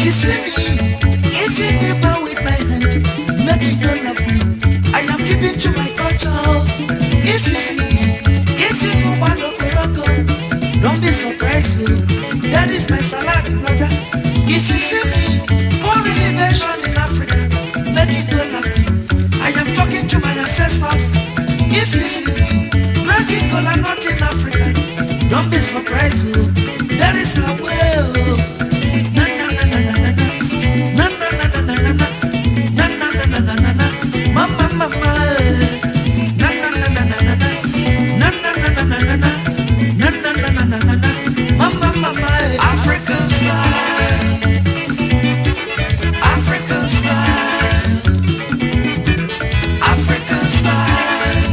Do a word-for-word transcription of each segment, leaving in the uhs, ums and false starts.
If you see me eating a bar with my hand, making you love me, I am keeping to my culture. If you see me eating a bar of Morocco, don't be surprised, oh. That is my salad, brother. If you see me pouring libation in Africa, making you love me, I am talking to my ancestors. If you see me breaking cola nut in Africa, don't be surprised, oh. That is our way, oh. Na na na na na na na na na na na na na na na na na na na na mama mama na na na na na na na na na na na na na na na na na na na mama mama. African style, African style, African style,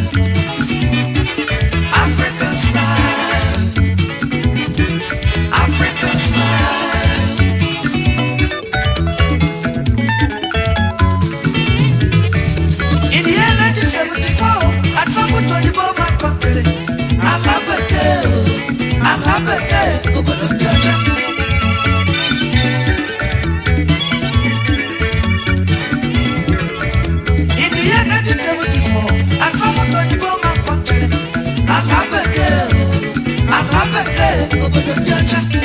African style, African style. In the year nineteen seventy-four, I traveled to Iboba country. Alabeke, Alabeke, Obolondiaja. In the year nineteen seventy-four, I traveled to Iboba country. Alabeke, Alabeke, Obolondiaja.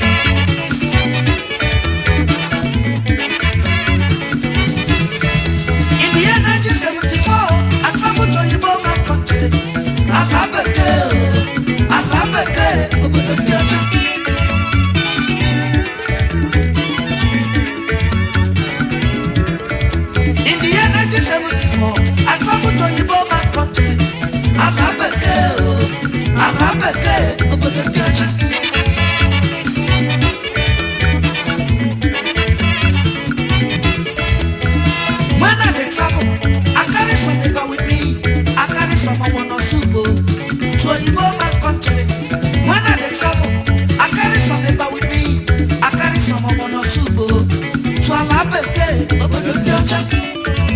In the year nineteen seventy-four, I traveled to Iboba country. Alabeke, Alabeke, Obolondiaja. In the year nineteen seventy-four, I traveled to Iboba country. Alabeke, Alabeke, Obolondiaja. When I dey travel, I carry some paper with me. I carry some owono soup to Iboba country. When I dey travel, I carry some paper with me. I carry some owono soup to Alabeke, Obolondiaja.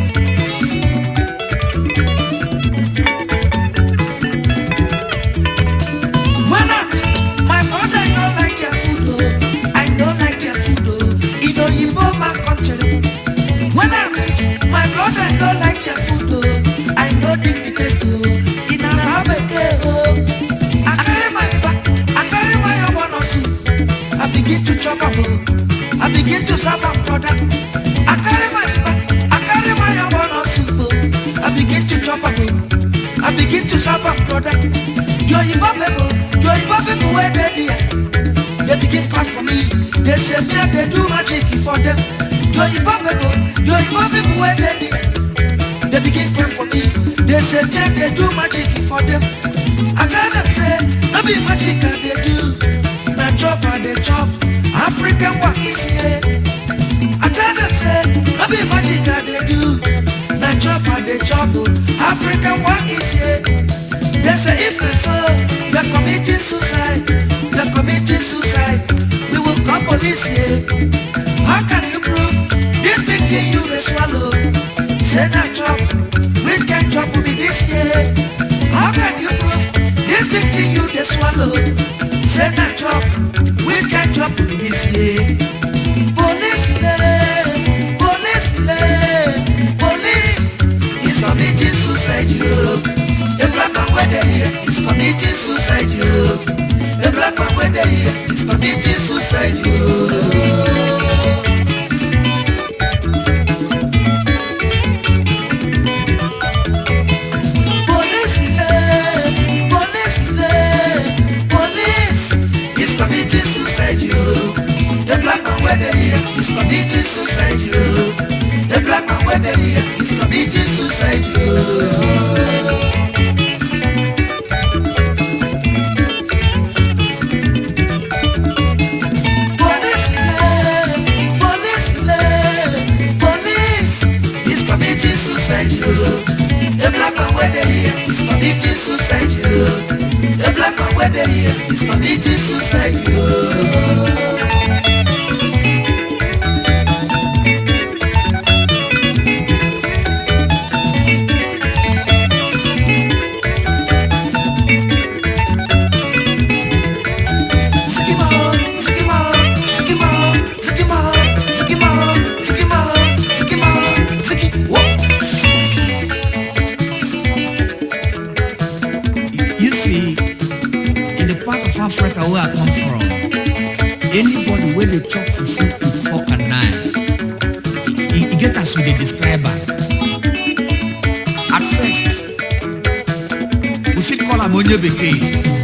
When I reach, my mother don't like their food, oh. I don't like their food, oh. In Iboba country. When I reach, my brother don't like their food, oh. I know the taste, oh. In Alabeke, oh. I carry my back, I carry my owono soup. I begin to chop up, oh. I begin to serve up, brother. I carry my back, I carry my owono soup, oh. I begin to chop up, oh. I begin to serve up, brother. Your Ibo people, your Ibo people where they there, they begin clap for me. They say me and they do magic for them. Your Ibo people, your Ibo people where they there, they begin clap for me. They say me and they do magic for them. I tell them say, no be magic and they do, na chop and they chop. African work is here. I tell them say, no be magic and they do, na chop and they chop. African work is here. They say if and so, you're committing suicide, you're committing suicide, we will call police here. How can you prove this big thing you will swallow? Say not chop, which can chop will be this year? How can you prove this big thing you will swallow? Say not chop, which can chop will be this year? Police lay, police lay, police is committing suicide, you. The black man where they here is committing suicide, yo. The black man where they here is committing suicide, yo. Police, police, police is committing suicide, yo. The black man where they here is committing suicide, yo. The black man where they here is committing suicide, yo. Suicide, yo. The black man where they here is committing suicide, yo. The black man where they here is committing suicide, yo. Zikima, Zikima, Zikima, Zikima, onye bekee.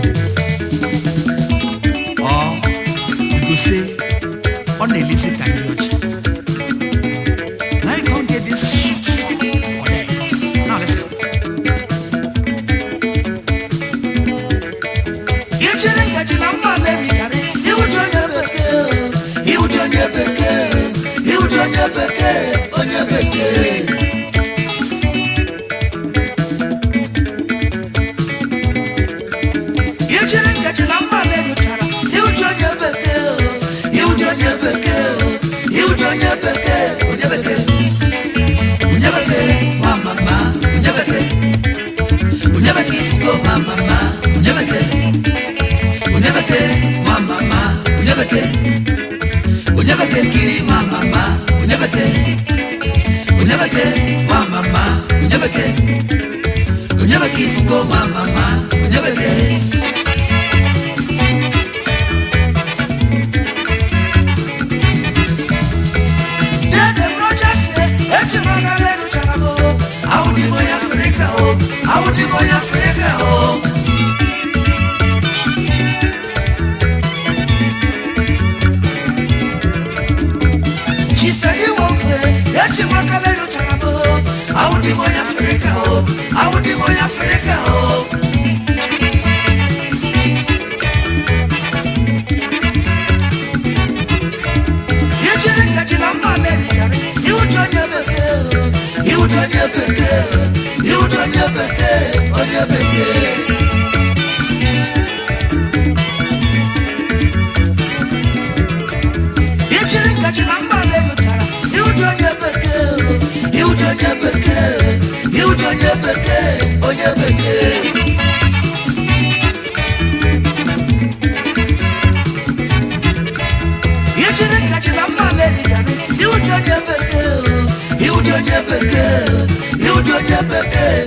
Or we go say on a lazy technology. Now you can't get this short song for them. Now listen. You children get you number let me carry. You would on your bekee. You would on your bekee. You would on your bekee. On your bekee. You do your